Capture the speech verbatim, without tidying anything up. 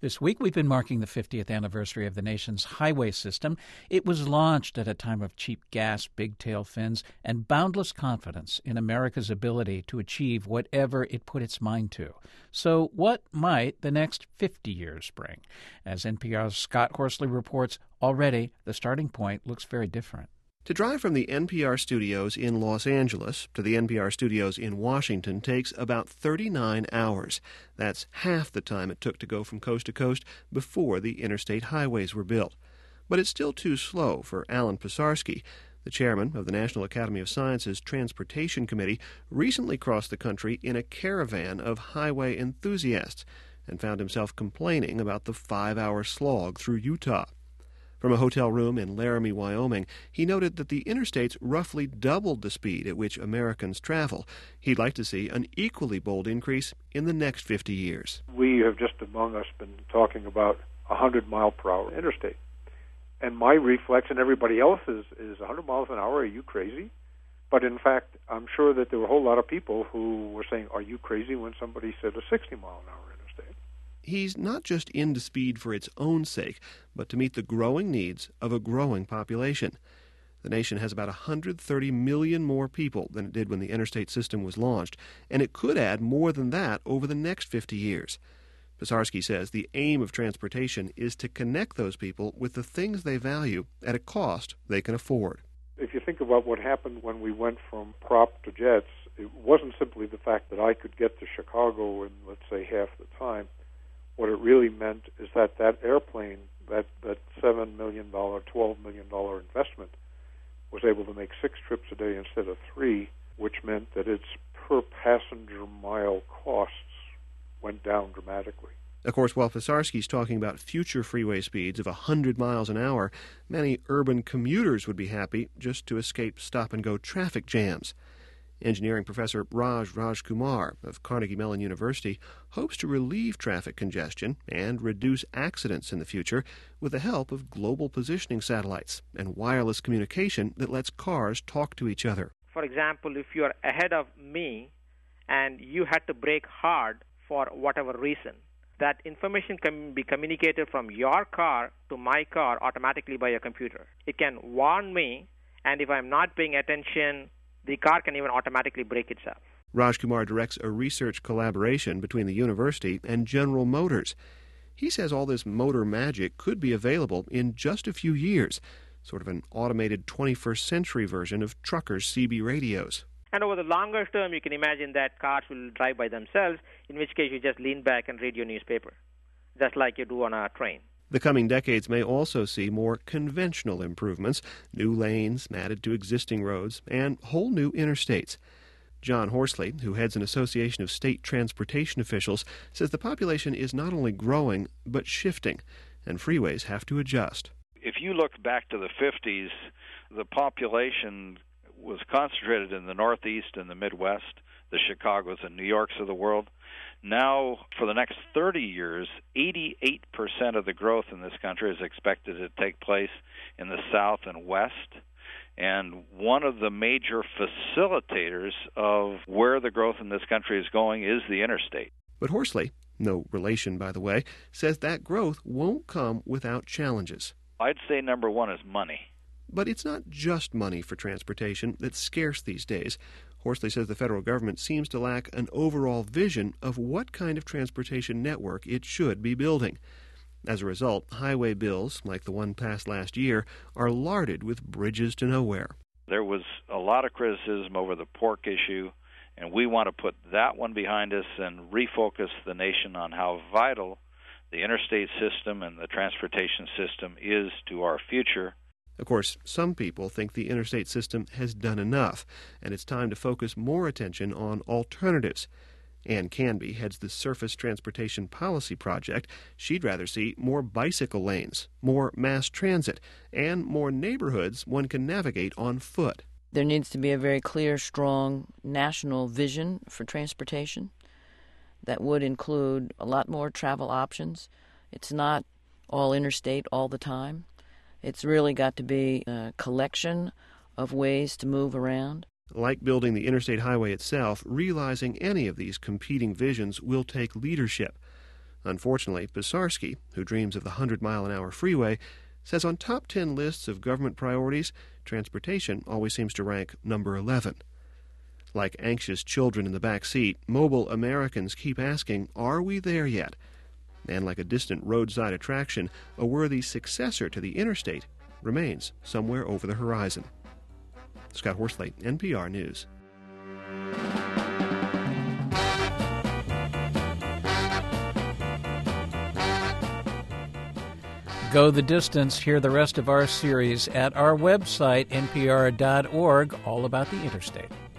This week, we've been marking the fiftieth anniversary of the nation's highway system. It was launched at a time of cheap gas, big-tail fins, and boundless confidence in America's ability to achieve whatever it put its mind to. So what might the next fifty years bring? As N P R's Scott Horsley reports, already the starting point looks very different. To drive from the N P R studios in Los Angeles to the N P R studios in Washington takes about thirty-nine hours. That's half the time it took to go from coast to coast before the interstate highways were built. But it's still too slow for Alan Pisarski. The chairman of the National Academy of Sciences Transportation Committee recently crossed the country in a caravan of highway enthusiasts and found himself complaining about the five-hour slog through Utah. From a hotel room in Laramie, Wyoming, he noted that the interstates roughly doubled the speed at which Americans travel. He'd like to see an equally bold increase in the next fifty years. We have just among us been talking about a one hundred mile per hour interstate. And my reflex, and everybody else's, is one hundred miles an hour, are you crazy? But in fact, I'm sure that there were a whole lot of people who were saying, are you crazy, when somebody said a sixty mile an hour interstate. He's not just into speed for its own sake, but to meet the growing needs of a growing population. The nation has about one hundred thirty million more people than it did when the interstate system was launched, and it could add more than that over the next fifty years. Pisarski says the aim of transportation is to connect those people with the things they value at a cost they can afford. If you think about what happened when we went from prop to jets, it wasn't simply the fact that I could get to Chicago in, let's say, half the time. What it really meant is that that airplane, that, that seven million dollars, twelve million dollars investment, was able to make six trips a day instead of three, which meant that its per passenger mile costs went down dramatically. Of course, while Pisarski's talking about future freeway speeds of one hundred miles an hour, many urban commuters would be happy just to escape stop-and-go traffic jams. Engineering professor Raj Rajkumar of Carnegie Mellon University hopes to relieve traffic congestion and reduce accidents in the future with the help of global positioning satellites and wireless communication that lets cars talk to each other. For example, if you are ahead of me and you had to brake hard for whatever reason, that information can be communicated from your car to my car automatically by a computer. It can warn me, and if I'm not paying attention, the car can even automatically brake itself. Rajkumar directs a research collaboration between the university and General Motors. He says all this motor magic could be available in just a few years, sort of an automated twenty-first century version of truckers' C B radios. And over the longer term, you can imagine that cars will drive by themselves, in which case you just lean back and read your newspaper, just like you do on a train. The coming decades may also see more conventional improvements, new lanes added to existing roads, and whole new interstates. John Horsley, who heads an association of state transportation officials, says the population is not only growing, but shifting, and freeways have to adjust. If you look back to the fifties, the population was concentrated in the Northeast and the Midwest, the Chicagos and New Yorks of the world. Now, for the next thirty years, eighty-eight percent of the growth in this country is expected to take place in the South and West. And one of the major facilitators of where the growth in this country is going is the interstate. But Horsley, no relation by the way, says that growth won't come without challenges. I'd say number one is money. But it's not just money for transportation that's scarce these days. Horsley says the federal government seems to lack an overall vision of what kind of transportation network it should be building. As a result, highway bills, like the one passed last year, are larded with bridges to nowhere. There was a lot of criticism over the pork issue, and we want to put that one behind us and refocus the nation on how vital the interstate system and the transportation system is to our future. Of course, some people think the interstate system has done enough, and it's time to focus more attention on alternatives. Ann Canby heads the Surface Transportation Policy Project. She'd rather see more bicycle lanes, more mass transit, and more neighborhoods one can navigate on foot. There needs to be a very clear, strong national vision for transportation that would include a lot more travel options. It's not all interstate all the time. It's really got to be a collection of ways to move around. Like building the interstate highway itself, realizing any of these competing visions will take leadership. Unfortunately, Pisarski, who dreams of the hundred-mile-an-hour freeway, says on top ten lists of government priorities, transportation always seems to rank number eleven. Like anxious children in the back seat, mobile Americans keep asking, are we there yet? And like a distant roadside attraction, a worthy successor to the interstate remains somewhere over the horizon. Scott Horsley, N P R News. Go the distance. Hear the rest of our series at our website, N P R dot org, all about the interstate.